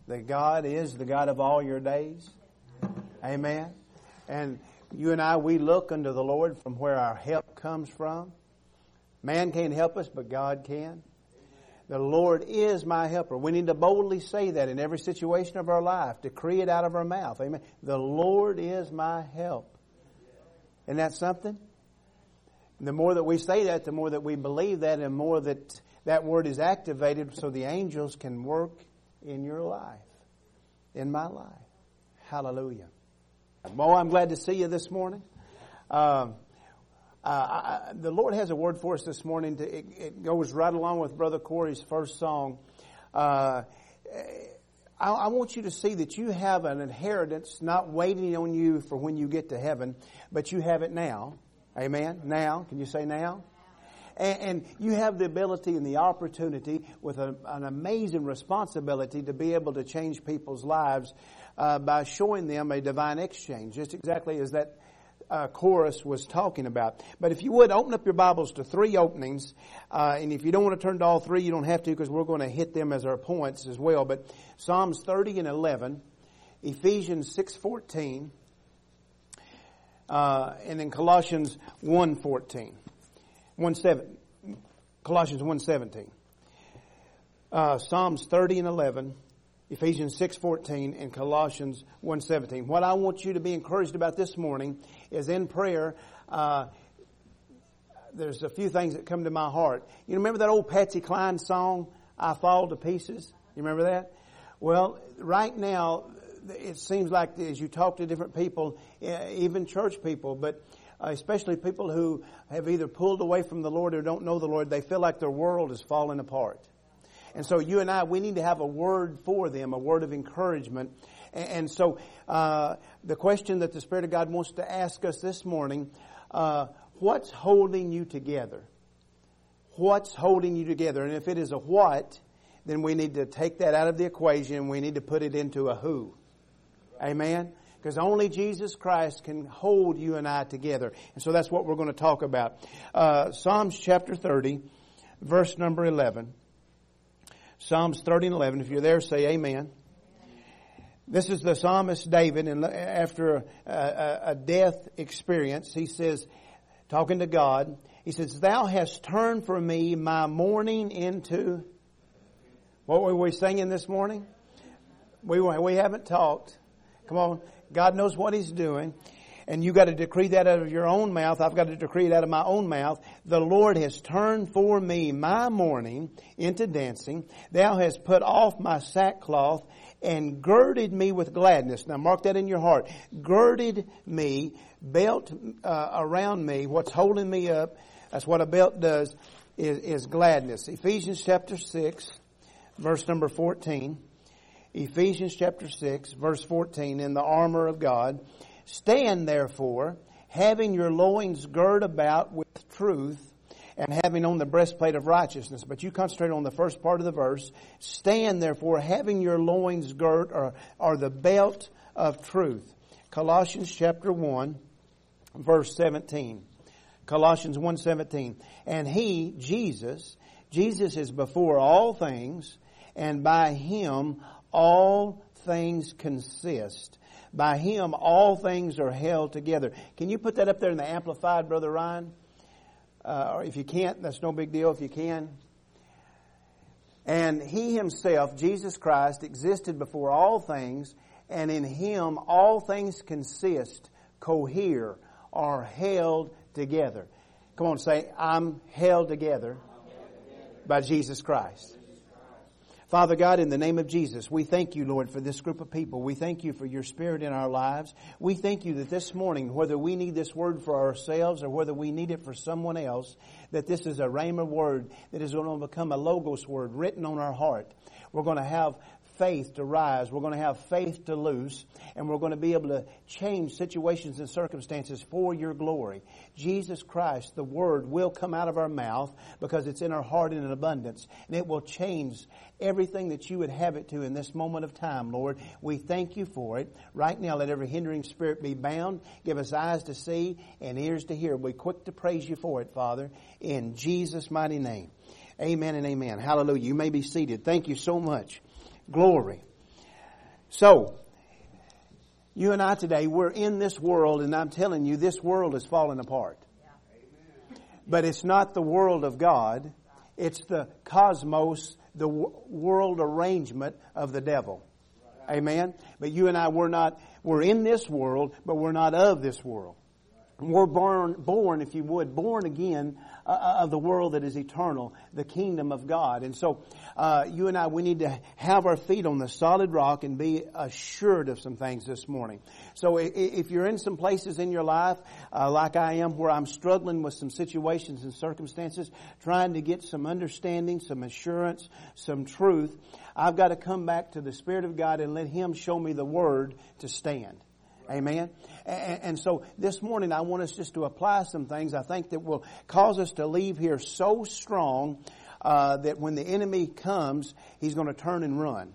that God is the God of all your days? Amen. And you and I, we look unto the Lord from where our help comes from. Man can't help us, but God can. The Lord is my helper. We need to boldly say that in every situation of our life. Decree it out of our mouth. Amen. The Lord is my help. Isn't that something? The more that we say that, the more that we believe that, and the more that that word is activated so the angels can work in your life, in my life. Hallelujah. Well, I'm glad to see you this morning. The Lord has a word for us this morning. It goes right along with Brother Corey's first song. I want you to see that you have an inheritance not waiting on you for when you get to heaven, but you have it now. Amen? Now. Can you say now? And you have the ability and the opportunity with an amazing responsibility to be able to change people's lives by showing them a divine exchange, just exactly as that chorus was talking about. But if you would, open up your Bibles to 3 openings. And if you don't want to turn to all 3, you don't have to, because we're going to hit them as our points as well. But Psalms 30 and 11, Ephesians 6:14, and then Colossians 1:14. Colossians 1:17. Psalms 30 and 11, Ephesians 6:14, and Colossians 1:17. What I want you to be encouraged about this morning is in prayer. There's a few things that come to my heart. You remember that old Patsy Cline song, "I Fall to Pieces"? You remember that? Well, right now, it seems like as you talk to different people, even church people, but especially people who have either pulled away from the Lord or don't know the Lord, they feel like their world is falling apart. And so you and I, we need to have a word for them, a word of encouragement. And so the question that the Spirit of God wants to ask us this morning, what's holding you together? What's holding you together? And if it is a what, then we need to take that out of the equation and we need to put it into a who. Amen? Because only Jesus Christ can hold you and I together. And so that's what we're going to talk about. Psalms chapter 30, verse number 11. Psalms 30 and 11. If you're there, say amen. This is the psalmist David, and after a death experience, he says, talking to God, he says, "Thou hast turned for me my mourning into..." What were we singing this morning? We haven't talked. Come on. God knows what He's doing. And you got to decree that out of your own mouth. I've got to decree it out of my own mouth. "The Lord has turned for me my mourning into dancing. Thou hast put off my sackcloth and girded me with gladness." Now mark that in your heart. Girded me, belt around me. What's holding me up, that's what a belt does, is gladness. Ephesians chapter 6, verse number 14. Ephesians chapter 6, verse 14, "In the armor of God, stand therefore, having your loins girt about with truth, and having on the breastplate of righteousness." But you concentrate on the first part of the verse. Stand therefore, having your loins girt, or the belt of truth. Colossians chapter 1, verse 17. Colossians 1:17. "And He, Jesus is before all things, and by Him all things consist." By Him all things are held together. Can you put that up there in the Amplified, Brother Ryan? Or if you can't, that's no big deal if you can. "And He Himself, Jesus Christ, existed before all things, and in Him all things consist, cohere, are held together." Come on, say, "I'm held together by Jesus Christ." Father God, in the name of Jesus, we thank you, Lord, for this group of people. We thank you for your Spirit in our lives. We thank you that this morning, whether we need this word for ourselves or whether we need it for someone else, that this is a rhema word that is going to become a logos word written on our heart. We're going to have faith to rise. We're going to have faith to loose. And we're going to be able to change situations and circumstances for your glory. Jesus Christ, the Word, will come out of our mouth because it's in our heart in an abundance. And it will change everything that you would have it to in this moment of time, Lord. We thank you for it. Right now, let every hindering spirit be bound. Give us eyes to see and ears to hear. We're quick to praise you for it, Father, in Jesus' mighty name. Amen and amen. Hallelujah. You may be seated. Thank you so much. Glory. So, you and I today, we're in this world, and I'm telling you, this world is falling apart. But it's not the world of God. It's the cosmos, the world arrangement of the devil. Amen? But you and I, we're in this world, but we're not of this world. We're born, if you would, born again of the world that is eternal, the kingdom of God. And so, you and I, we need to have our feet on the solid rock and be assured of some things this morning. So if you're in some places in your life, like I am, where I'm struggling with some situations and circumstances, trying to get some understanding, some assurance, some truth, I've got to come back to the Spirit of God and let Him show me the Word to stand. Amen. And so this morning I want us just to apply some things I think that will cause us to leave here so strong that when the enemy comes, he's going to turn and run.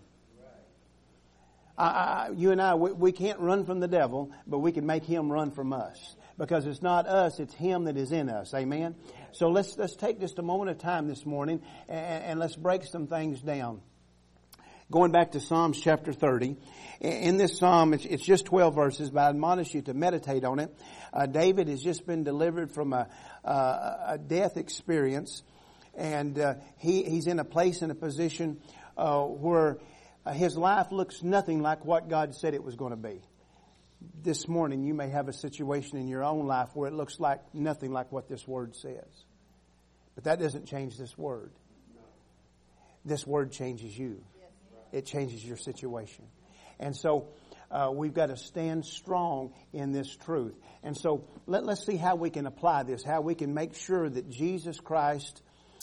You and I, we can't run from the devil, but we can make him run from us. Because it's not us, it's him that is in us. Amen. So let's take just a moment of time this morning and let's break some things down. Going back to Psalms chapter 30. In this psalm, it's just 12 verses, but I admonish you to meditate on it. David has just been delivered from a death experience, and he's in a place, in a position where his life looks nothing like what God said it was going to be. This morning, you may have a situation in your own life where it looks like nothing like what this Word says. But that doesn't change this Word. This Word changes you. It changes your situation. And so we've got to stand strong in this truth. And so let's see how we can apply this, how we can make sure that Jesus Christ,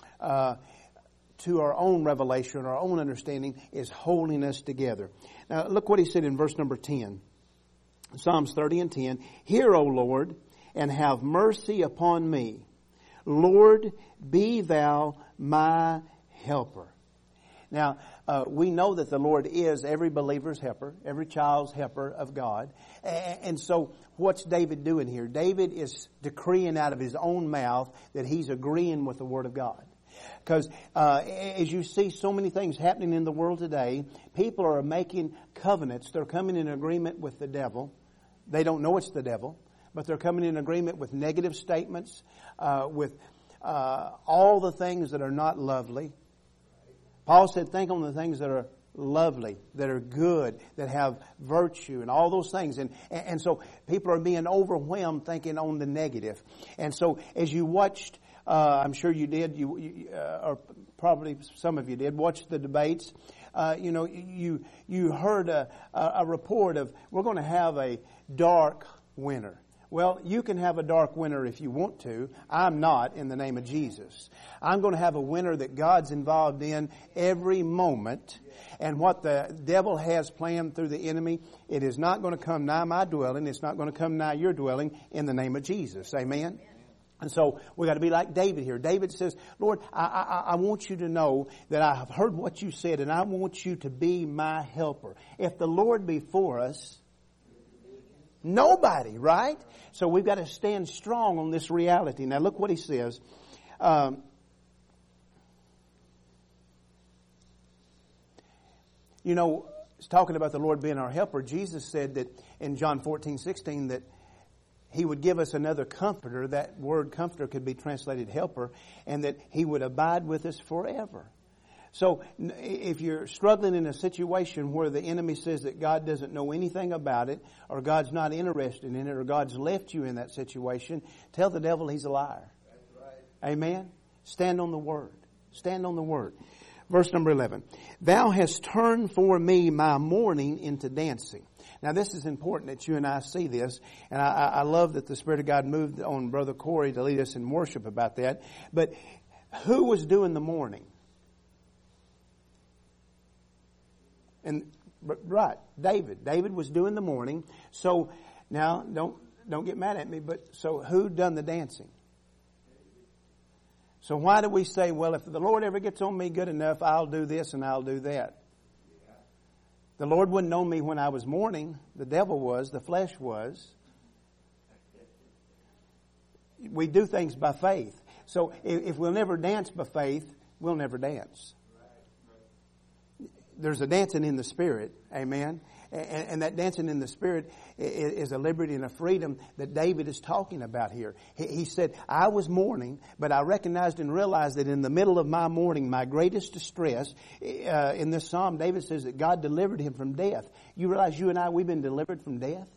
to our own revelation, our own understanding, is holding us together. Now look what he said in verse number 10. Psalms 30 and 10. Hear, O Lord, and have mercy upon me. Lord, be thou my helper. Now, we know that the Lord is every believer's helper, every child's helper of God. And so what's David doing here? David is decreeing out of his own mouth that he's agreeing with the Word of God. Because as you see so many things happening in the world today, people are making covenants. They're coming in agreement with the devil. They don't know it's the devil, but they're coming in agreement with negative statements, with all the things that are not lovely. Paul said, think on the things that are lovely, that are good, that have virtue, and all those things. And so people are being overwhelmed thinking on the negative. And so as you watched, I'm sure you did, or probably some of you did, watch the debates. You heard a report of, we're going to have a dark winter. Well, you can have a dark winter if you want to. I'm not, in the name of Jesus. I'm going to have a winter that God's involved in every moment. And what the devil has planned through the enemy, it is not going to come nigh my dwelling. It's not going to come nigh your dwelling in the name of Jesus. Amen? And so we got to be like David here. David says, Lord, I want you to know that I have heard what you said, and I want you to be my helper. If the Lord be for us, nobody, right? So we've got to stand strong on this reality. Now look what he says. It's talking about the Lord being our helper. Jesus said that in John 14:16 that He would give us another comforter. That word comforter could be translated helper. And that He would abide with us forever. So if you're struggling in a situation where the enemy says that God doesn't know anything about it, or God's not interested in it, or God's left you in that situation, tell the devil he's a liar. That's right. Amen? Stand on the Word. Stand on the Word. Verse number 11. Thou hast turned for me my mourning into dancing. Now this is important that you and I see this. And I love that the Spirit of God moved on Brother Corey to lead us in worship about that. But who was doing the mourning? And right, David. David was doing the mourning. So now don't get mad at me, but so who done the dancing? So why do we say, well, if the Lord ever gets on me good enough, I'll do this and I'll do that? The Lord wouldn't know me when I was mourning. The devil was. The flesh was. We do things by faith. So if we'll never dance by faith, we'll never dance. there's a dancing in the Spirit. Amen. And that dancing in the Spirit is a liberty and a freedom that David is talking about here. He said, I was mourning, but I recognized and realized that in the middle of my mourning, my greatest distress, in this psalm, David says that God delivered him from death. You realize you and I, we've been delivered from death?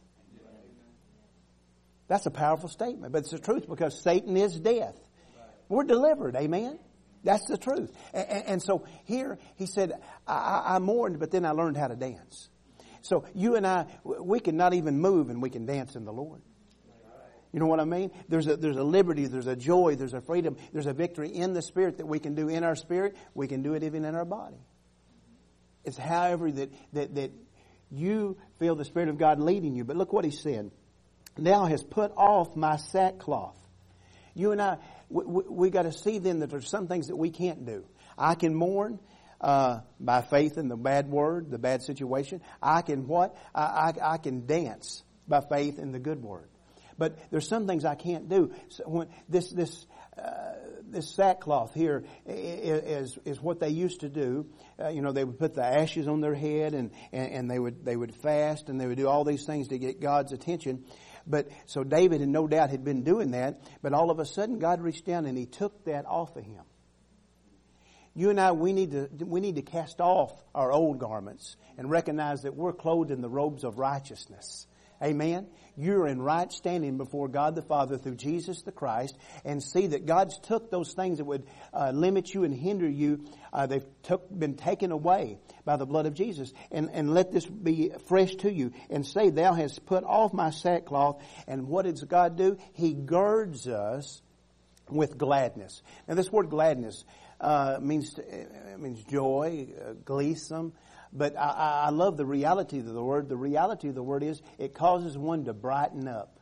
That's a powerful statement, but it's the truth because Satan is death. We're delivered, amen? That's the truth. And so here, he said, I mourned, but then I learned how to dance. So you and I, we can not even move and we can dance in the Lord. You know what I mean? There's a liberty, there's a joy, there's a freedom, there's a victory in the Spirit that we can do in our spirit. We can do it even in our body. It's however that you feel the Spirit of God leading you. But look what he said. Thou hast put off my sackcloth. You and I, we got to see then that there's some things that we can't do. I can mourn by faith in the bad word, the bad situation. I can what? I can dance by faith in the good word. But there's some things I can't do. So when this sackcloth here is what they used to do. They would put the ashes on their head and they would fast and they would do all these things to get God's attention. But so David, and no doubt, had been doing that. But all of a sudden, God reached down and He took that off of him. You and I, we need to cast off our old garments and recognize that we're clothed in the robes of righteousness. Amen. You're in right standing before God the Father through Jesus the Christ, and see that God's took those things that would limit you and hinder you. They've been taken away by the blood of Jesus. And let this be fresh to you. And say, Thou hast put off my sackcloth. And what does God do? He girds us with gladness. Now this word gladness means joy, gleesome. But I love the reality of the word. The reality of the word is it causes one to brighten up.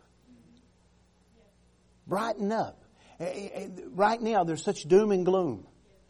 Brighten up. Right now there's such doom and gloom.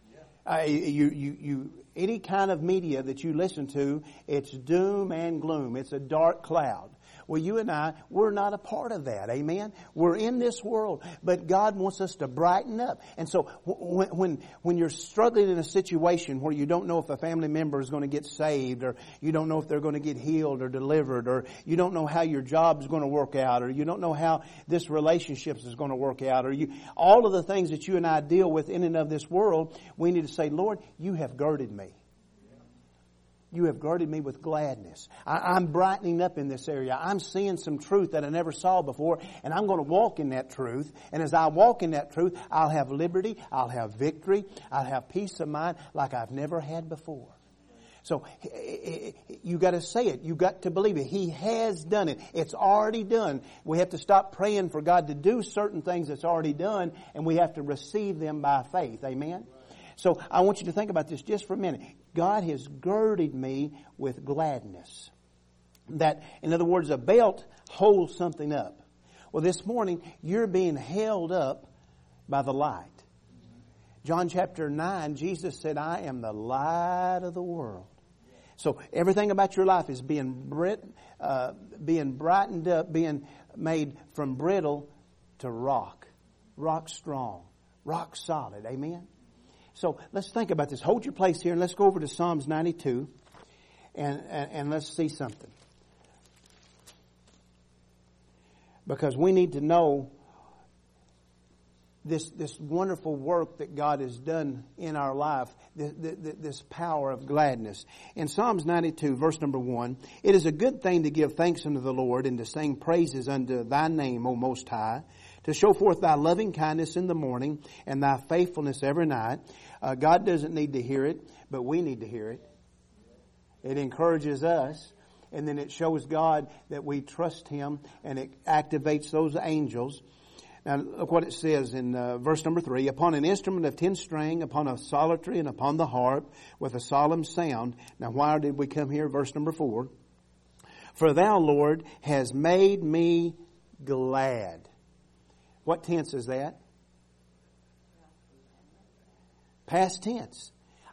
Any kind of media that you listen to, it's doom and gloom. It's a dark cloud. Well, you and I, we're not a part of that. Amen? We're in this world, but God wants us to brighten up. And so when you're struggling in a situation where you don't know if a family member is going to get saved, or you don't know if they're going to get healed or delivered, or you don't know how your job is going to work out, or you don't know how this relationship is going to work out, or all of the things that you and I deal with in and of this world, we need to say, Lord, you have girded me. You have girded me with gladness. I'm brightening up in this area. I'm seeing some truth that I never saw before, and I'm going to walk in that truth. And as I walk in that truth, I'll have liberty, I'll have victory, I'll have peace of mind like I've never had before. So you got to say it. You got to believe it. He has done it. It's already done. We have to stop praying for God to do certain things that's already done, and we have to receive them by faith. Amen? So I want you to think about this just for a minute. God has girded me with gladness. That, in other words, a belt holds something up. Well, this morning, you're being held up by the light. John chapter 9, Jesus said, I am the light of the world. So everything about your life is being brightened up, being made from brittle to rock. Rock strong. Rock solid. Amen? So let's think about this. Hold your place here and let's go over to Psalms 92 and let's see something. Because we need to know this wonderful work that God has done in our life, this power of gladness. In Psalms 92, verse number 1, it is a good thing to give thanks unto the Lord and to sing praises unto thy name, O Most High, to show forth thy loving kindness in the morning and thy faithfulness every night. God doesn't need to hear it, but we need to hear it. It encourages us, and then it shows God that we trust Him, and it activates those angels. Now look what it says in verse number 3. Upon an instrument of 10 string, upon a psaltery, and upon the harp, with a solemn sound. Now why did we come here? Verse number 4. For thou, Lord, has made me glad. What tense is that? Past tense.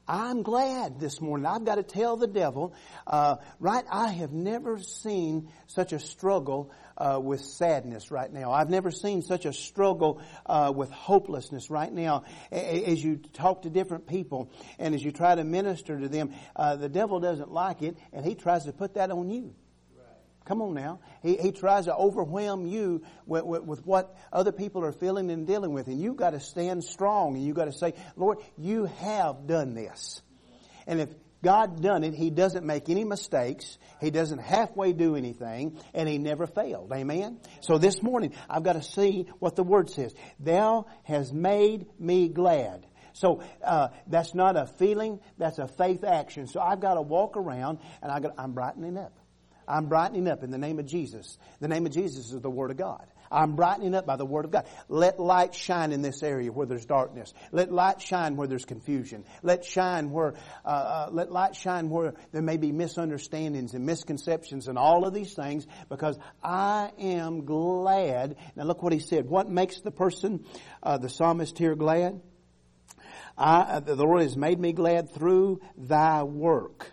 I'm glad this morning. I've got to tell the devil, right, I have never seen such a struggle with sadness right now. I've never seen such a struggle with hopelessness right now. As you talk to different people and as you try to minister to them, the devil doesn't like it, and he tries to put that on you. Come on now. He tries to overwhelm you with what other people are feeling and dealing with. And you've got to stand strong. And you've got to say, Lord, you have done this. And if God done it, He doesn't make any mistakes. He doesn't halfway do anything. And He never failed. Amen? So this morning, I've got to see what the Word says. Thou hast made me glad. So that's not a feeling. That's a faith action. So I've got to walk around and I'm brightening up. I'm brightening up in the name of Jesus. The name of Jesus is the Word of God. I'm brightening up by the Word of God. Let light shine in this area where there's darkness. Let light shine where there's confusion. Let light shine where there may be misunderstandings and misconceptions and all of these things, because I am glad. Now look what he said. What makes the person, the psalmist here, glad? The Lord has made me glad through thy work.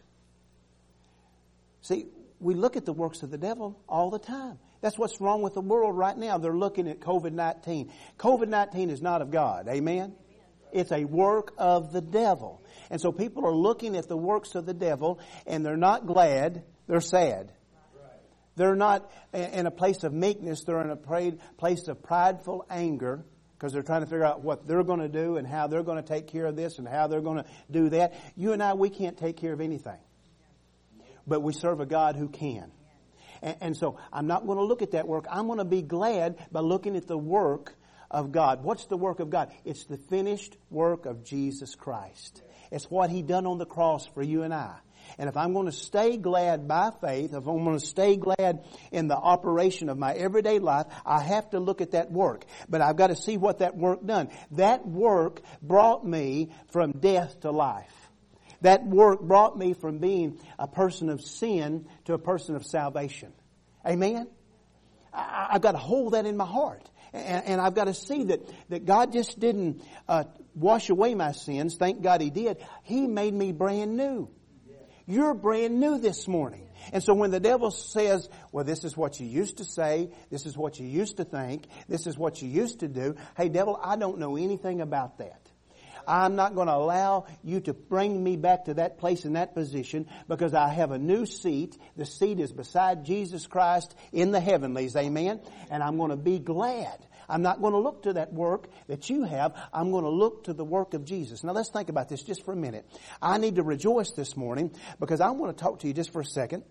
See, we look at the works of the devil all the time. That's what's wrong with the world right now. They're looking at COVID-19. COVID-19 is not of God. Amen? It's a work of the devil. And so people are looking at the works of the devil and they're not glad. They're sad. They're not in a place of meekness. They're in a place of prideful anger, because they're trying to figure out what they're going to do and how they're going to take care of this and how they're going to do that. You and I, we can't take care of anything. But we serve a God who can. And so I'm not going to look at that work. I'm going to be glad by looking at the work of God. What's the work of God? It's the finished work of Jesus Christ. It's what He done on the cross for you and I. And if I'm going to stay glad by faith, if I'm going to stay glad in the operation of my everyday life, I have to look at that work. But I've got to see what that work done. That work brought me from death to life. That work brought me from being a person of sin to a person of salvation. Amen? I've got to hold that in my heart. And I've got to see that God just didn't wash away my sins. Thank God He did. He made me brand new. You're brand new this morning. And so when the devil says, well, this is what you used to say, this is what you used to think, this is what you used to do. Hey, devil, I don't know anything about that. I'm not going to allow you to bring me back to that place and that position, because I have a new seat. The seat is beside Jesus Christ in the heavenlies. Amen? And I'm going to be glad. I'm not going to look to that work that you have. I'm going to look to the work of Jesus. Now let's think about this just for a minute. I need to rejoice this morning because I want to talk to you just for a second.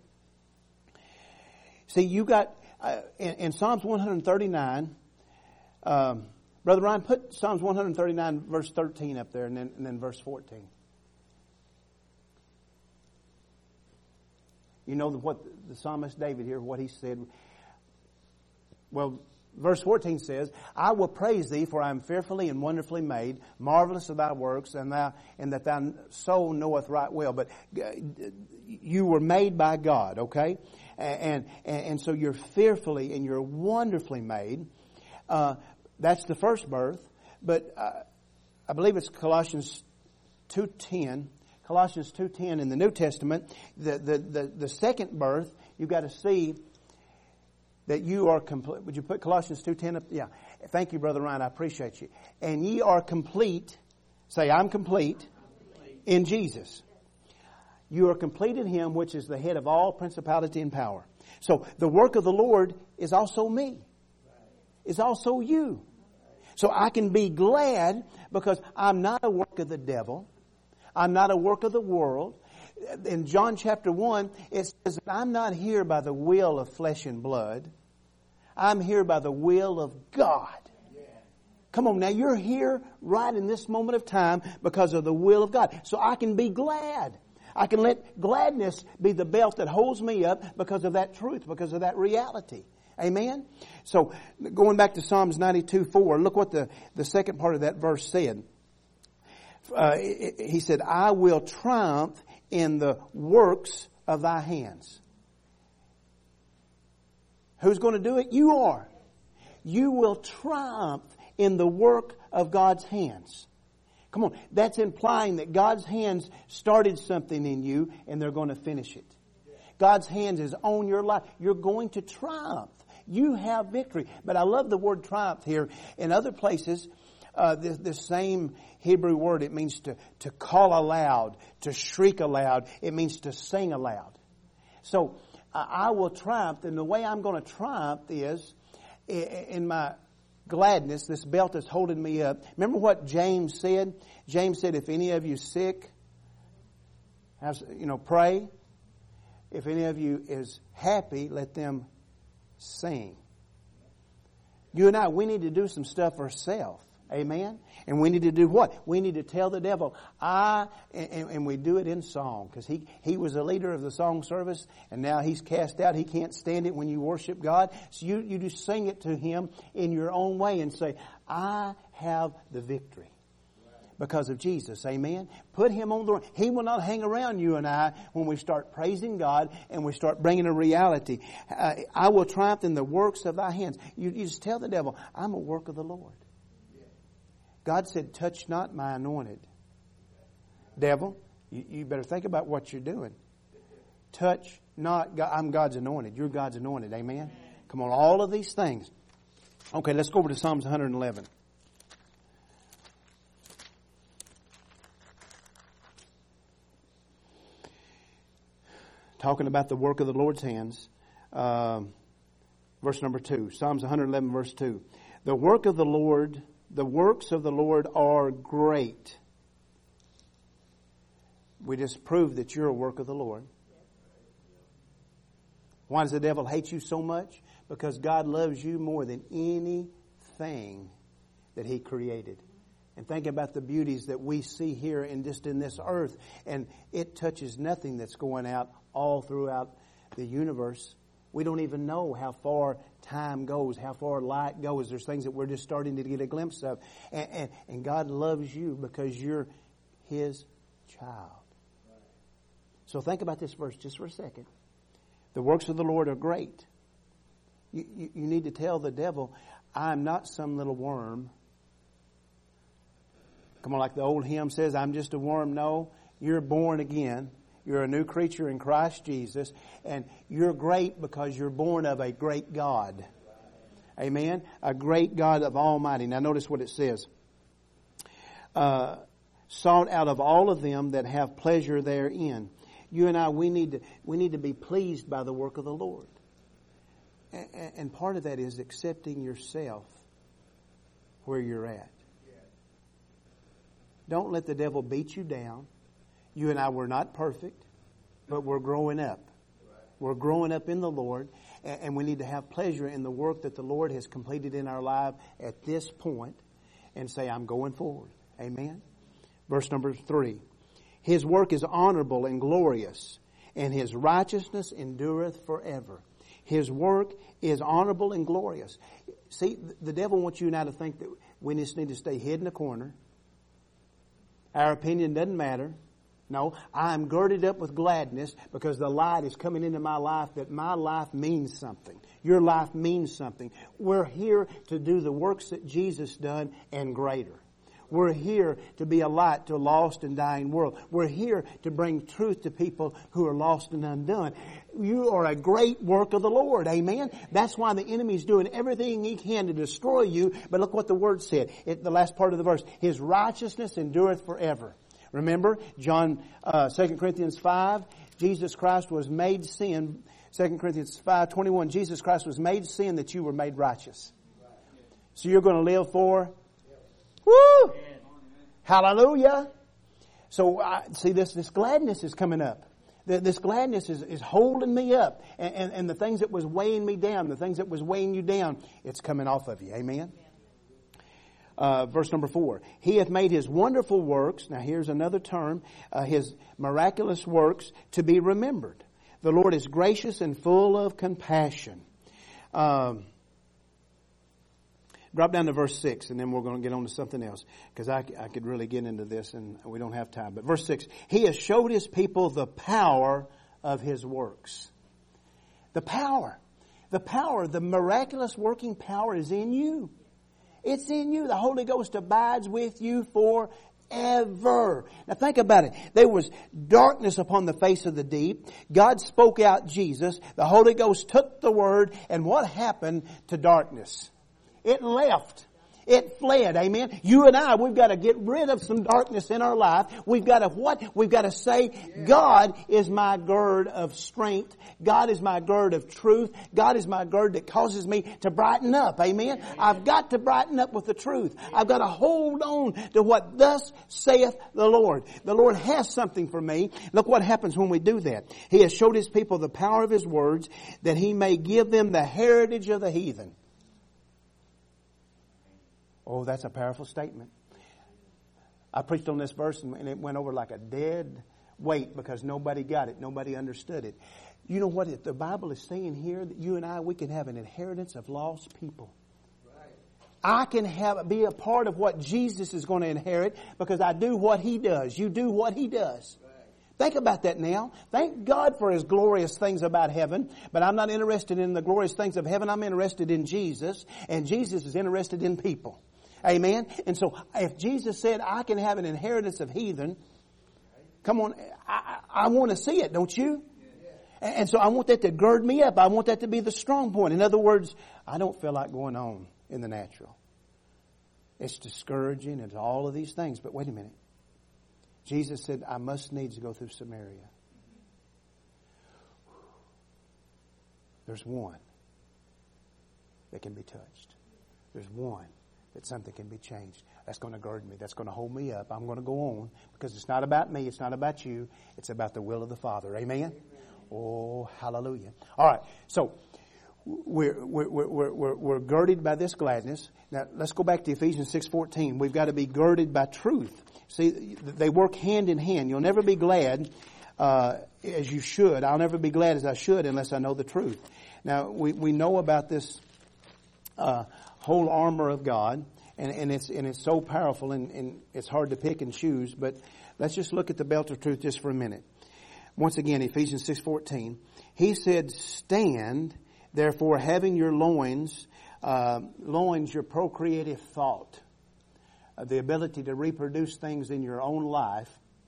See, you got, in Psalms 139, Brother Ryan, put Psalms 139 verse 13 up there and then verse 14. You know what the psalmist David here, what he said. Well, verse 14 says, I will praise thee, for I am fearfully and wonderfully made. Marvelous are thy works, and that thy soul knoweth right well. But you were made by God, okay? And so you're fearfully and you're wonderfully made. That's the first birth, but I believe it's Colossians 2:10. Colossians 2:10 in the New Testament. The second birth, you've got to see that you are complete. Would you put Colossians 2:10 up? Yeah. Thank you, Brother Ryan. I appreciate you. And ye are complete. Say, I'm complete in Jesus. You are complete in Him, which is the head of all principality and power. So the work of the Lord is also me. It's also you. So I can be glad because I'm not a work of the devil. I'm not a work of the world. In John chapter 1, it says that I'm not here by the will of flesh and blood. I'm here by the will of God. Come on now, you're here right in this moment of time because of the will of God. So I can be glad. I can let gladness be the belt that holds me up because of that truth, because of that reality. Amen? So, going back to Psalms 92:4, look what the second part of that verse said. He said, I will triumph in the works of thy hands. Who's going to do it? You are. You will triumph in the work of God's hands. Come on. That's implying that God's hands started something in you and they're going to finish it. God's hands is on your life. You're going to triumph. You have victory. But I love the word triumph here. In other places, this same Hebrew word, it means to call aloud, to shriek aloud. It means to sing aloud. So I will triumph, and the way I'm going to triumph is in my gladness. This belt is holding me up. Remember what James said? James said, if any of you sick, pray. If any of you is happy, let them sing. You and I, we need to do some stuff ourselves. Amen? And we need to do what? We need to tell the devil, and we do it in song. Because he was a leader of the song service, and now he's cast out. He can't stand it when you worship God. So you just sing it to him in your own way and say, I have the victory. Because of Jesus. Amen? Put him on the throne. He will not hang around you and I when we start praising God and we start bringing a reality. I will triumph in the works of thy hands. You just tell the devil, I'm a work of the Lord. God said, touch not my anointed. Devil, you better think about what you're doing. Touch not, I'm God's anointed. You're God's anointed. Amen? Come on, all of these things. Okay, let's go over to Psalms 111. Talking about the work of the Lord's hands. Verse number 2. Psalms 111 verse 2. The work of the Lord, the works of the Lord are great. We just proved that you're a work of the Lord. Why does the devil hate you so much? Because God loves you more than anything that He created. And think about the beauties that we see here in just in this earth. And it touches nothing that's going out all throughout the universe. We don't even know how far time goes, how far light goes. There's things that we're just starting to get a glimpse of. And God loves you because you're His child. So think about this verse just for a second. The works of the Lord are great. You need to tell the devil, I'm not some little worm. Come on, like the old hymn says, I'm just a worm. No, you're born again. You're a new creature in Christ Jesus. And you're great because you're born of a great God. Amen? A great God of Almighty. Now notice what it says. Sought out of all of them that have pleasure therein. You and I, we need to be pleased by the work of the Lord. And part of that is accepting yourself where you're at. Don't let the devil beat you down. You and I, we're not perfect, but we're growing up. We're growing up in the Lord, and we need to have pleasure in the work that the Lord has completed in our life at this point and say, I'm going forward. Amen? Verse number 3. His work is honorable and glorious, and His righteousness endureth forever. His work is honorable and glorious. See, the devil wants you and I to think that we just need to stay hid in a corner. Our opinion doesn't matter. No, I'm girded up with gladness because the light is coming into my life, that my life means something. Your life means something. We're here to do the works that Jesus done and greater. We're here to be a light to a lost and dying world. We're here to bring truth to people who are lost and undone. You are a great work of the Lord. Amen? That's why the enemy's doing everything he can to destroy you. But look what the Word said. The last part of the verse. His righteousness endureth forever. Remember, 2 Corinthians 5, Jesus Christ was made sin. 2 Corinthians 5:21, Jesus Christ was made sin that you were made righteous. So you're going to live for? Woo! Hallelujah! So see, this gladness is coming up. This gladness is holding me up. And the things that was weighing me down, the things that was weighing you down, it's coming off of you. Amen? Verse number 4. He hath made His wonderful works. Now here's another term. His miraculous works to be remembered. The Lord is gracious and full of compassion. Drop down to verse 6, and then we're going to get on to something else. Because I could really get into this, and we don't have time. But verse 6. He has showed His people the power of His works. The power. The power, the miraculous working power is in you. It's in you. The Holy Ghost abides with you forever. Now think about it. There was darkness upon the face of the deep. God spoke out Jesus. The Holy Ghost took the Word. And what happened to darkness? It left. It fled. Amen. You and I, we've got to get rid of some darkness in our life. We've got to what? We've got to say, God is my gird of strength. God is my gird of truth. God is my gird that causes me to brighten up. Amen. I've got to brighten up with the truth. I've got to hold on to what thus saith the Lord. The Lord has something for me. Look what happens when we do that. He has showed His people the power of His words, that He may give them the heritage of the heathen. Oh, that's a powerful statement. I preached on this verse and it went over like a dead weight because nobody got it. Nobody understood it. You know what the Bible is saying here? That you and I, we can have an inheritance of lost people. I can be a part of what Jesus is going to inherit because I do what He does. You do what He does. Think about that now. Thank God for His glorious things about heaven. But I'm not interested in the glorious things of heaven. I'm interested in Jesus. And Jesus is interested in people. Amen. And so if Jesus said, I can have an inheritance of heathen, come on, I want to see it, don't you? And so I want that to gird me up. I want that to be the strong point. In other words, I don't feel like going on in the natural. It's discouraging. It's all of these things. But wait a minute. Jesus said, I must needs go through Samaria. There's one that can be touched. There's one that something can be changed. That's going to gird me. That's going to hold me up. I'm going to go on because it's not about me. It's not about you. It's about the will of the Father. Amen? Oh, hallelujah. All right. So we're girded by this gladness. Now let's go back to Ephesians 6:14. We've got to be girded by truth. See, they work hand in hand. You'll never be glad as you should. I'll never be glad as I should unless I know the truth. Now we know about this whole armor of God, and it's so powerful, and it's hard to pick and choose. But let's just look at the belt of truth just for a minute. Once again, Ephesians 6:14, He said, "Stand, therefore, having your loins, your procreative thought, the ability to reproduce things in your own life.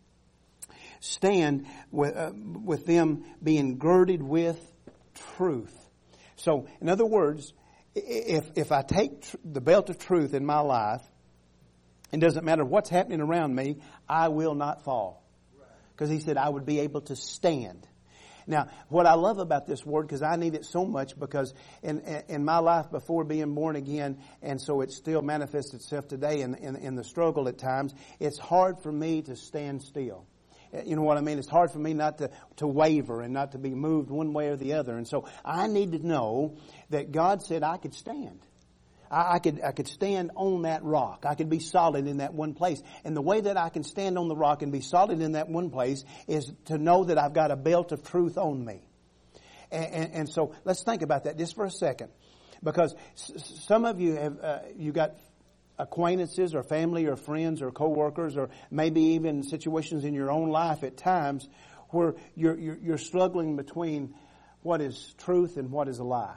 Stand with them being girded with truth." So, in other words, if I take the belt of truth in my life, it doesn't matter what's happening around me, I will not fall. Because He said I would be able to stand. Now, what I love about this word, because I need it so much, because in my life before being born again, and so it still manifests itself today in the struggle at times, it's hard for me to stand still. You know what I mean? It's hard for me not to waver and not to be moved one way or the other. And so I need to know that God said I could stand. I could stand on that rock. I could be solid in that one place. And the way that I can stand on the rock and be solid in that one place is to know that I've got a belt of truth on me. And so let's think about that just for a second. Because some of you have, you got acquaintances or family or friends or co-workers or maybe even situations in your own life at times where you're struggling between what is truth and what is a lie.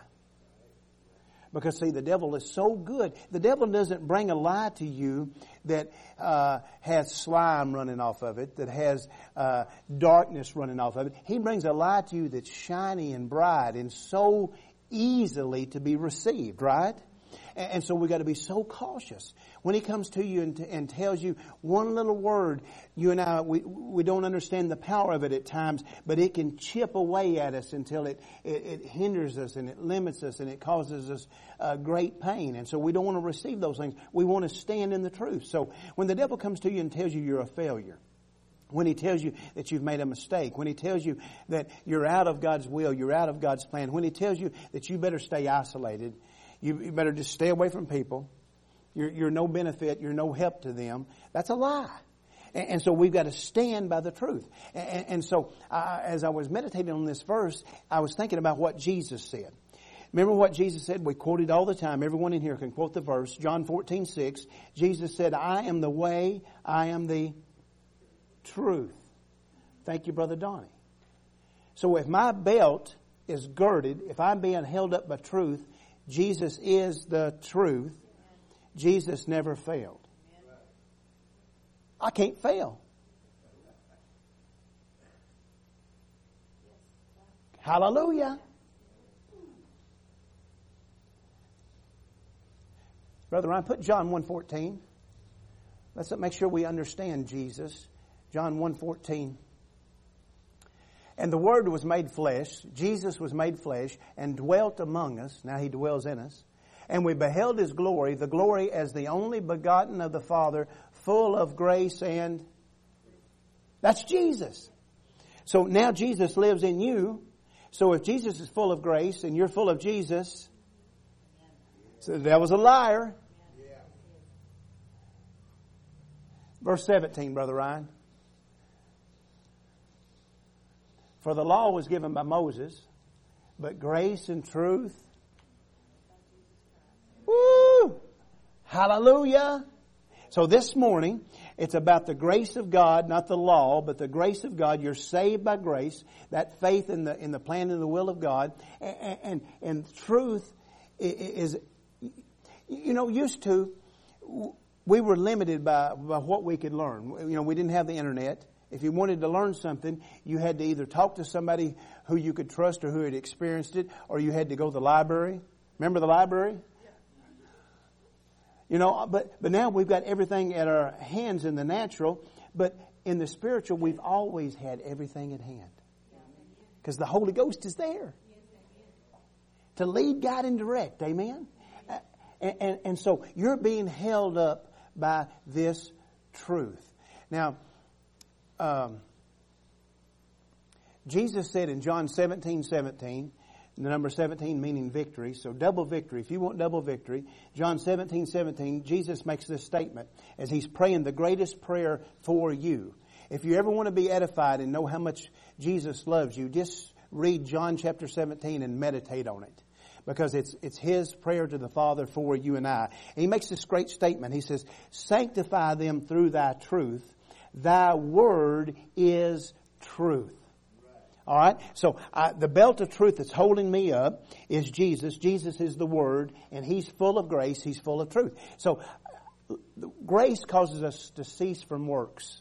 Because see, the devil is so good. The devil doesn't bring a lie to you that has slime running off of it, that has darkness running off of it. He brings a lie to you that's shiny and bright and so easily to be received, right? And so we've got to be so cautious. When He comes to you and tells you one little word, you and I, we don't understand the power of it at times, but it can chip away at us until it hinders us and it limits us and it causes us great pain. And so we don't want to receive those things. We want to stand in the truth. So when the devil comes to you and tells you you're a failure, when he tells you that you've made a mistake, when he tells you that you're out of God's will, you're out of God's plan, when he tells you that you better stay isolated, you better just stay away from people. You're no benefit. You're no help to them. That's a lie. And so we've got to stand by the truth. And so as I was meditating on this verse, I was thinking about what Jesus said. Remember what Jesus said? We quote it all the time. Everyone in here can quote the verse. John 14:6. Jesus said, I am the way. I am the truth. Thank you, Brother Donnie. So if my belt is girded, if I'm being held up by truth, Jesus is the truth. Jesus never failed. I can't fail. Hallelujah. Brother Ryan, put John 1:14. Let's make sure we understand Jesus. John 1:14. And the Word was made flesh. Jesus was made flesh and dwelt among us. Now He dwells in us. And we beheld His glory, the glory as the only begotten of the Father, full of grace and... That's Jesus. So now Jesus lives in you. So if Jesus is full of grace and you're full of Jesus, so the devil's a liar. Verse 17, Brother Ryan. For the law was given by Moses, but grace and truth. Woo! Hallelujah! So this morning, it's about the grace of God, not the law, but the grace of God. You're saved by grace, that faith in the plan and the will of God. And truth is, used to, we were limited by what we could learn. We didn't have the internet. If you wanted to learn something, you had to either talk to somebody who you could trust or who had experienced it, or you had to go to the library. Remember the library? But now we've got everything at our hands in the natural, but in the spiritual, we've always had everything at hand. Because the Holy Ghost is there to lead, guide, and direct. Amen? And so you're being held up by this truth. Now, Jesus said in John 17:17, the number 17 meaning victory, so double victory. If you want double victory, John 17:17, Jesus makes this statement as He's praying the greatest prayer for you. If you ever want to be edified and know how much Jesus loves you, just read John chapter 17 and meditate on it. Because it's His prayer to the Father for you and I. And He makes this great statement. He says, sanctify them through Thy truth. Thy word is truth. All right? So the belt of truth that's holding me up is Jesus. Jesus is the Word, and He's full of grace. He's full of truth. So grace causes us to cease from works.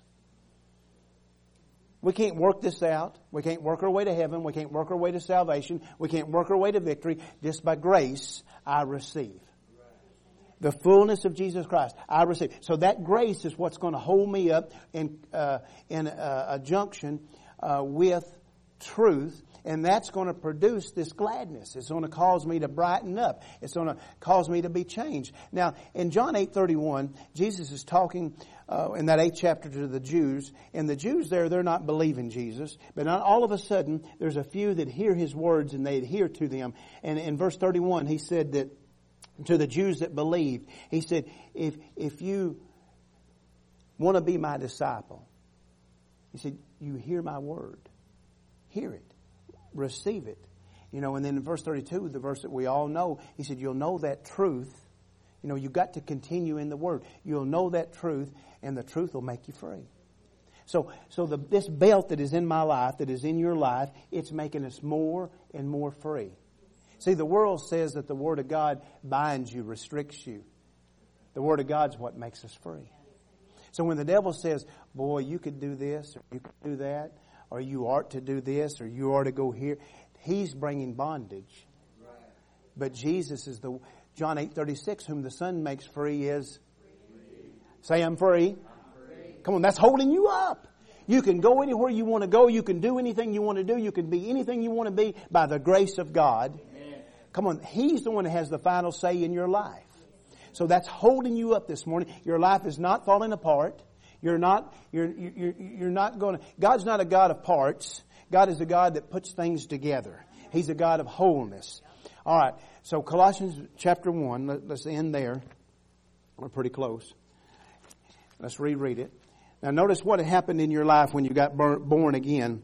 We can't work this out. We can't work our way to heaven. We can't work our way to salvation. We can't work our way to victory. Just by grace, I receive. The fullness of Jesus Christ, I receive. So that grace is what's going to hold me up in a junction with truth, and that's going to produce this gladness. It's going to cause me to brighten up. It's going to cause me to be changed. Now, in John 8:31, Jesus is talking in that 8th chapter to the Jews, and the Jews they're not believing Jesus, but not all of a sudden, there's a few that hear His words and they adhere to them. And in verse 31, He said that to the Jews that believed, He said, if you want to be my disciple, He said, you hear my word. Hear it. Receive it. And then in verse 32, the verse that we all know, He said, you'll know that truth. You've got to continue in the Word. You'll know that truth, and the truth will make you free. So this belt that is in my life, that is in your life, it's making us more and more free. See, the world says that the Word of God binds you, restricts you. The Word of God's what makes us free. So when the devil says, boy, you could do this, or you could do that, or you ought to do this, or you ought to go here, he's bringing bondage. But Jesus is the... John 8:36, whom the Son makes free is... Say, I'm free. Come on, that's holding you up. You can go anywhere you want to go. You can do anything you want to do. You can be anything you want to be by the grace of God. Amen. Come on, He's the one that has the final say in your life. So that's holding you up this morning. Your life is not falling apart. You're not going to... God's not a God of parts. God is a God that puts things together. He's a God of wholeness. All right, so Colossians chapter 1, let's end there. We're pretty close. Let's reread it. Now notice what happened in your life when you got born again.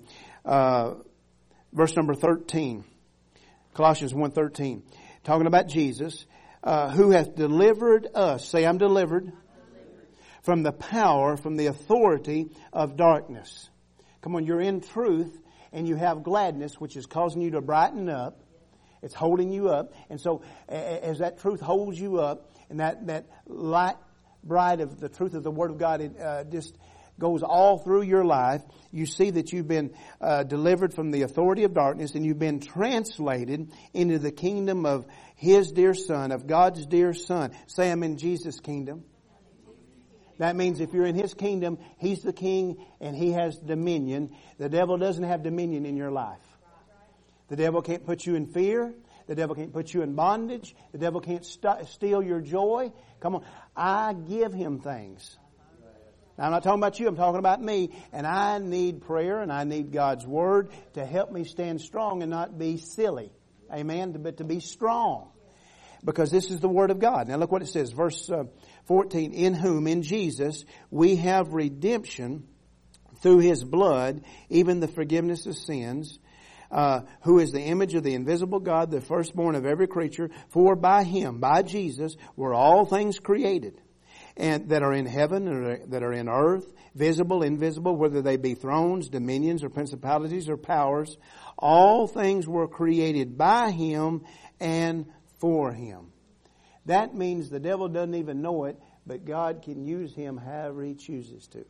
Verse number 13. Colossians 1:13. Talking about Jesus, who hath delivered us. Say, I'm delivered. From the power, from the authority of darkness. Come on, you're in truth and you have gladness, which is causing you to brighten up. It's holding you up. And so as that truth holds you up, and that light bright of the truth of the Word of God, goes all through your life, you see that you've been delivered from the authority of darkness and you've been translated into the kingdom of His dear Son, of God's dear Son. Say, I'm in Jesus' kingdom. That means if you're in His kingdom, He's the king and He has dominion. The devil doesn't have dominion in your life. The devil can't put you in fear. The devil can't put you in bondage. The devil can't steal your joy. Come on. I give him things. Now, I'm not talking about you. I'm talking about me. And I need prayer and I need God's Word to help me stand strong and not be silly. Amen. But to be strong. Because this is the Word of God. Now look what it says. Verse 14. In whom, in Jesus, we have redemption through His blood, even the forgiveness of sins, who is the image of the invisible God, the firstborn of every creature. For by Him, by Jesus, were all things created, and that are in heaven or that are in earth, visible, invisible, whether they be thrones, dominions, or principalities, or powers. All things were created by Him and for Him. That means the devil doesn't even know it, but God can use him however He chooses to.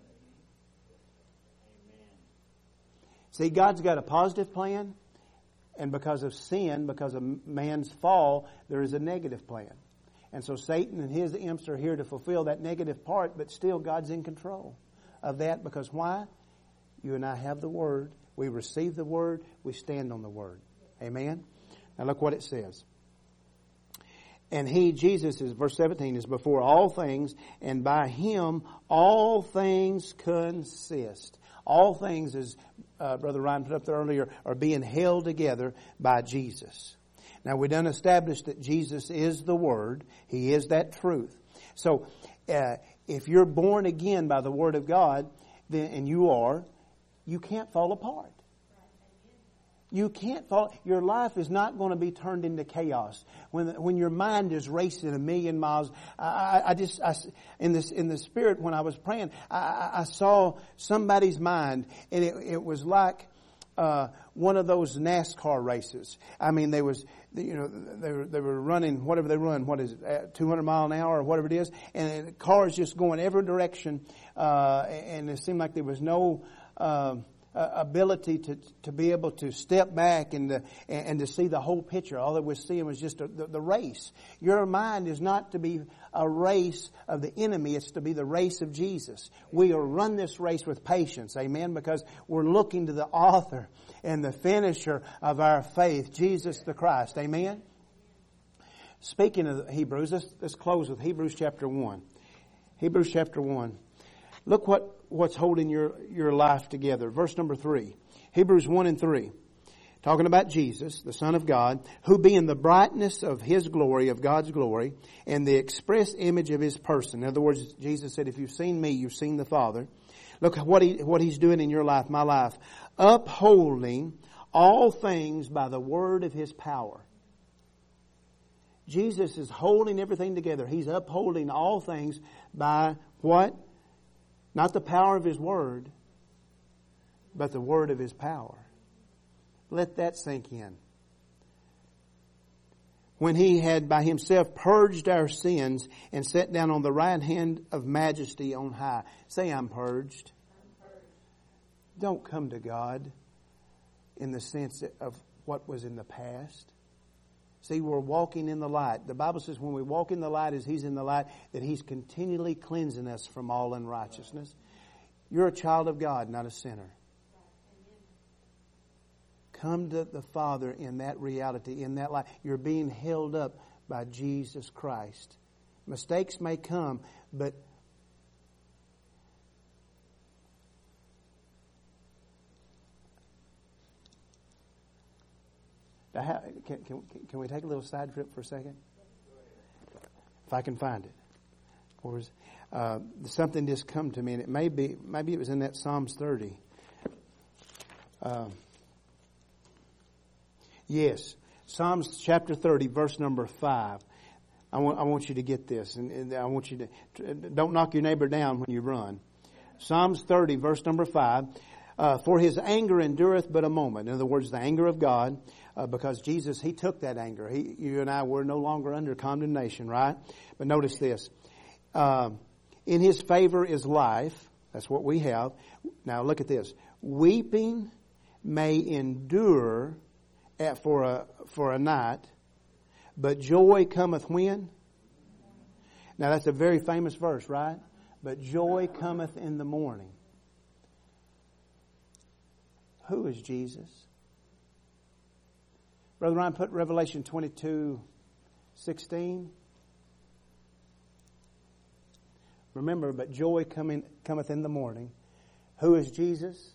See, God's got a positive plan, and because of sin, because of man's fall, there is a negative plan. And so Satan and his imps are here to fulfill that negative part, but still God's in control of that. Because why? You and I have the Word. We receive the Word. We stand on the Word. Amen? Now look what it says. And He, Jesus, is verse 17, is before all things, and by Him all things consist. All things, as Brother Ryan put up there earlier, are being held together by Jesus. Now, we done established that Jesus is the Word. He is that truth. So, if you're born again by the Word of God, then, and you can't fall apart. You can't fall. Your life is not going to be turned into chaos when your mind is racing a million miles. In the spirit when I was praying, I saw somebody's mind, and it was like one of those NASCAR races. I mean, they were running whatever they run. What is it? 200 mile an hour or whatever it is, and the cars just going every direction, and it seemed like there was no ability to be able to step back and to see the whole picture. All that we're seeing was just the race. Your mind is not to be a race of the enemy. It's to be the race of Jesus. We will run this race with patience. Amen. Because we're looking to the author and the finisher of our faith, Jesus the Christ. Amen. Speaking of Hebrews, let's close with Hebrews chapter 1. Hebrews chapter 1. Look what's holding your life together. Verse number 3. Hebrews 1 and 3. Talking about Jesus, the Son of God, who being the brightness of His glory, of God's glory, and the express image of His person. In other words, Jesus said, if you've seen me, you've seen the Father. Look at what He's doing in your life, my life. Upholding all things by the word of His power. Jesus is holding everything together. He's upholding all things by what? Not the power of His Word, but the word of His power. Let that sink in. When He had by Himself purged our sins and sat down on the right hand of majesty on high. Say, I'm purged. Don't come to God in the sense of what was in the past. See, we're walking in the light. The Bible says when we walk in the light as He's in the light, that He's continually cleansing us from all unrighteousness. You're a child of God, not a sinner. Come to the Father in that reality, in that light. You're being held up by Jesus Christ. Mistakes may come, but can we take a little side trip for a second? If I can find it. Or something just come to me, and maybe it was in that Psalms 30. Yes, Psalms chapter 30, verse number 5. I want you to get this, and I want you to don't knock your neighbor down when you run. Psalms 30, verse number 5. For His anger endureth but a moment. In other words, the anger of God, because Jesus, He took that anger. You and I were no longer under condemnation, right? But notice this. In His favor is life. That's what we have. Now look at this. Weeping may endure for a night, but joy cometh when? Now that's a very famous verse, right? But joy cometh in the morning. Who is Jesus? Brother Ryan, put Revelation 22:16. Remember, but joy cometh in the morning. Who is Jesus?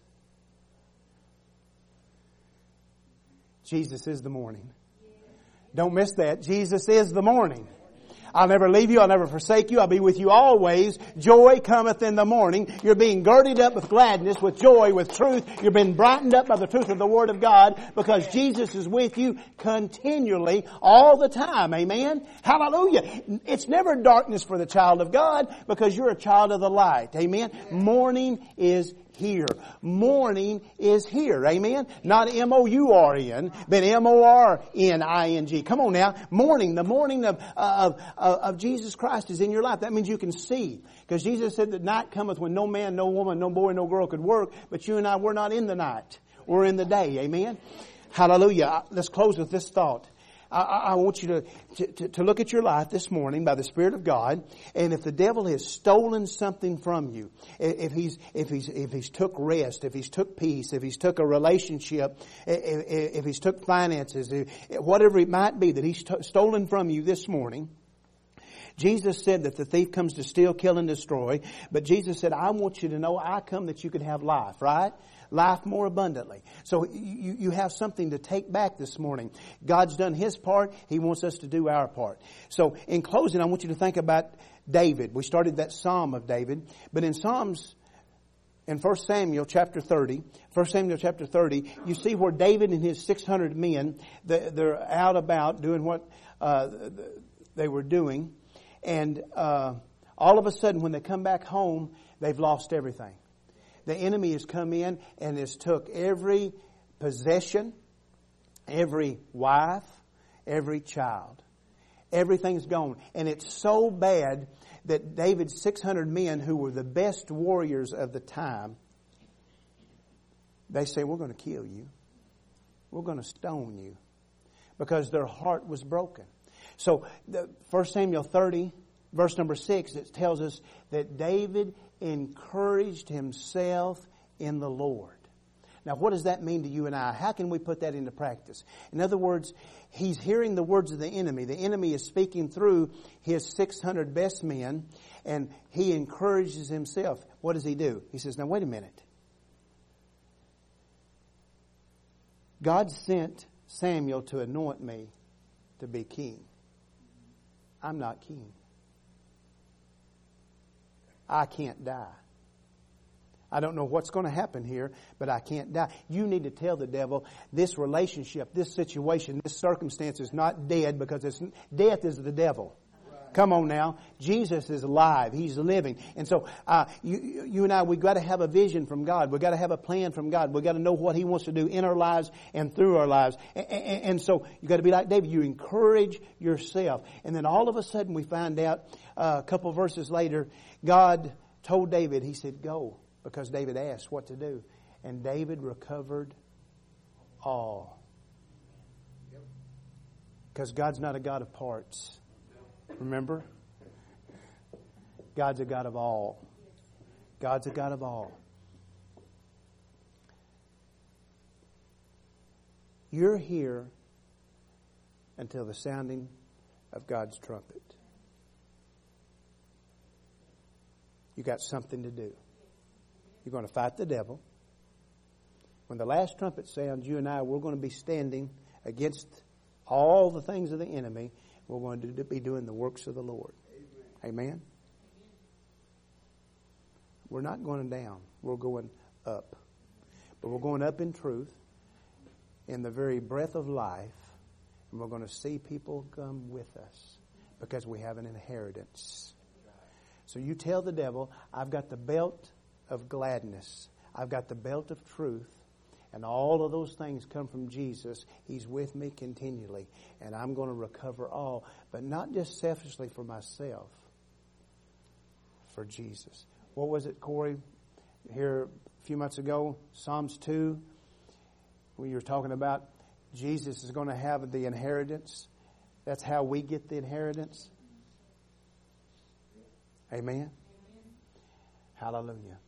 Jesus is the morning. Don't miss that. Jesus is the morning. I'll never leave you. I'll never forsake you. I'll be with you always. Joy cometh in the morning. You're being girded up with gladness, with joy, with truth. You're being brightened up by the truth of the Word of God because Jesus is with you continually all the time. Amen? Hallelujah. It's never darkness for the child of God because you're a child of the light. Amen? Morning is here. Morning is here. Amen? Not M-O-U-R-N, but M-O-R-N-I-N-G. Come on now. Morning. The morning of Jesus Christ is in your life. That means you can see. Because Jesus said that night cometh when no man, no woman, no boy, no girl could work. But you and I, we're not in the night. We're in the day. Amen? Hallelujah. Let's close with this thought. I want you to look at your life this morning by the Spirit of God, and if the devil has stolen something from you, if he's took rest, if he's took peace, if he's took a relationship, if he's took finances, whatever it might be that he's stolen from you this morning, Jesus said that the thief comes to steal, kill, and destroy. But Jesus said, I want you to know I come that you can have life, right? Life more abundantly. So you have something to take back this morning. God's done His part. He wants us to do our part. So in closing, I want you to think about David. We started that Psalm of David. But in 1 Samuel chapter 30, you see where David and his 600 men, they're out about doing what they were doing. And all of a sudden, when they come back home, they've lost everything. The enemy has come in and has took every possession, every wife, every child. Everything's gone. And it's so bad that David's 600 men, who were the best warriors of the time, they say, we're going to kill you. We're going to stone you. Because their heart was broken. So 1 Samuel 30, verse number 6, it tells us that David encouraged himself in the Lord. Now, what does that mean to you and I? How can we put that into practice? In other words, he's hearing the words of the enemy. The enemy is speaking through his 600 best men, and he encourages himself. What does he do? He says, now wait a minute. God sent Samuel to anoint me to be king. I'm not king. I can't die. I don't know what's going to happen here, but I can't die. You need to tell the devil this relationship, this situation, this circumstance is not dead because death is the devil. Come on now. Jesus is alive. He's living. And so you and I, we've got to have a vision from God. We've got to have a plan from God. We've got to know what He wants to do in our lives and through our lives. And so you've got to be like David. You encourage yourself. And then all of a sudden we find out a couple of verses later, God told David, He said, go. Because David asked what to do. And David recovered all. Because God's not a God of parts. Remember? God's a God of all. God's a God of all. You're here until the sounding of God's trumpet. You got something to do. You're going to fight the devil. When the last trumpet sounds, you and I, we're going to be standing against all the things of the enemy. We're going to be doing the works of the Lord. Amen? We're not going down. We're going up. But we're going up in truth, in the very breath of life, and we're going to see people come with us because we have an inheritance. So you tell the devil, I've got the belt of gladness. I've got the belt of truth. And all of those things come from Jesus. He's with me continually. And I'm going to recover all. But not just selfishly for myself. For Jesus. What was it Corey Here a few months ago, Psalms 2, we were talking about Jesus is going to have the inheritance. That's how we get the inheritance. Amen. Hallelujah.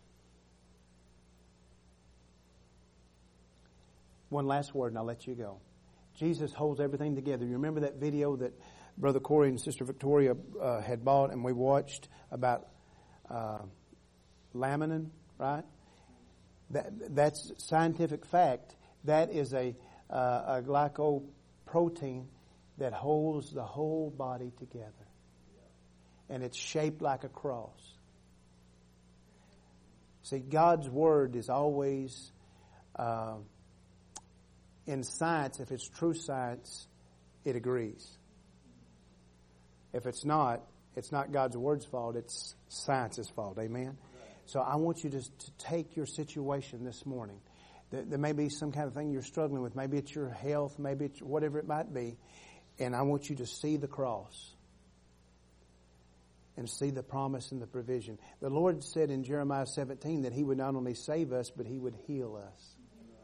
One last word and I'll let you go. Jesus holds everything together. You remember that video that Brother Corey and Sister Victoria had bought and we watched about laminin, right? That's scientific fact. That is a glycoprotein that holds the whole body together. And it's shaped like a cross. See, God's Word is always, in science, if it's true science, it agrees. If it's not God's Word's fault, it's science's fault. Amen? So I want you to take your situation this morning. There may be some kind of thing you're struggling with. Maybe it's your health. Maybe it's whatever it might be. And I want you to see the cross. And see the promise and the provision. The Lord said in Jeremiah 17 that He would not only save us, but He would heal us.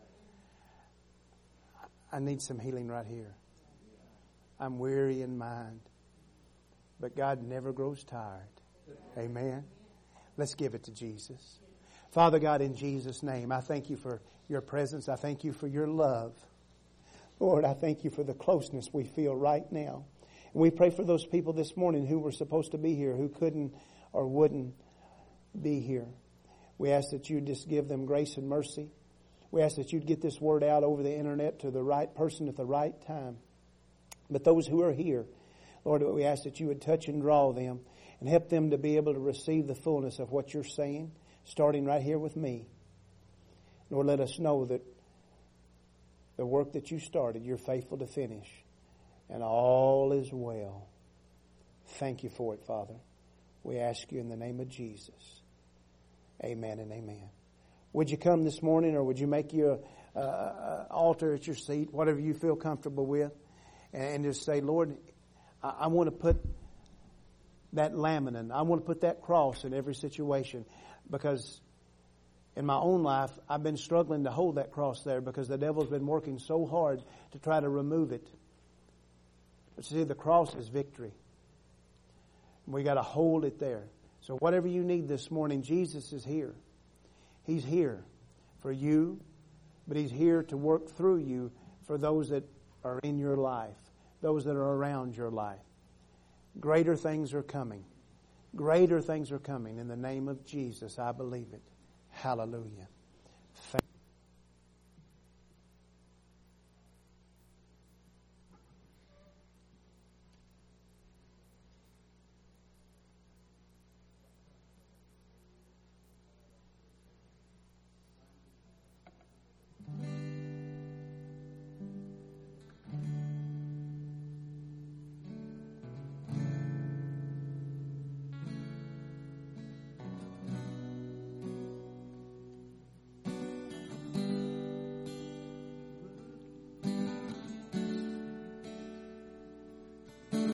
I need some healing right here. I'm weary in mind. But God never grows tired. Amen. Let's give it to Jesus. Father God, in Jesus' name, I thank You for Your presence. I thank You for Your love. Lord, I thank You for the closeness we feel right now. And we pray for those people this morning who were supposed to be here, who couldn't or wouldn't be here. We ask that You just give them grace and mercy. We ask that You'd get this word out over the internet to the right person at the right time. But those who are here, Lord, we ask that You would touch and draw them and help them to be able to receive the fullness of what You're saying, starting right here with me. Lord, let us know that the work that You started, You're faithful to finish. And all is well. Thank You for it, Father. We ask You in the name of Jesus. Amen and amen. Would you come this morning, or would you make your altar at your seat, whatever you feel comfortable with, and just say, Lord, I want to put that laminin, I want to put that cross in every situation, because in my own life, I've been struggling to hold that cross there because the devil's been working so hard to try to remove it. But see, the cross is victory. We got to hold it there. So whatever you need this morning, Jesus is here. He's here for you, but He's here to work through you for those that are in your life, those that are around your life. Greater things are coming. Greater things are coming. In the name of Jesus, I believe it. Hallelujah.